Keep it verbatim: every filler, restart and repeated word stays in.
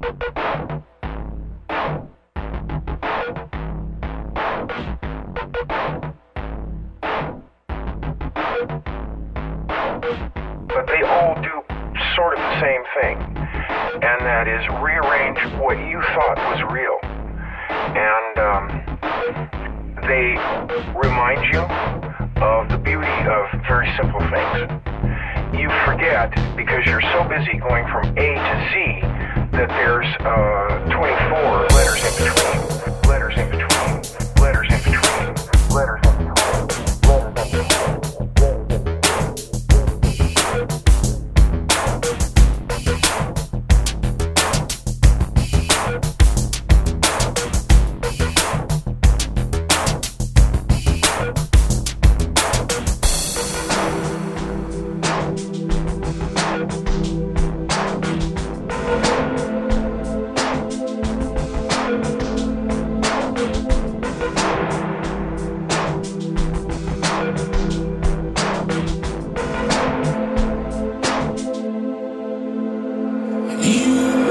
But they all do sort of the same thing, and that is rearrange what you thought was real. And um, they remind you of the beauty of very simple things. You forget, because you're so busy going from A to Z, that there's uh, twenty-four letters in between, letters in between, letters in between, letters in between. You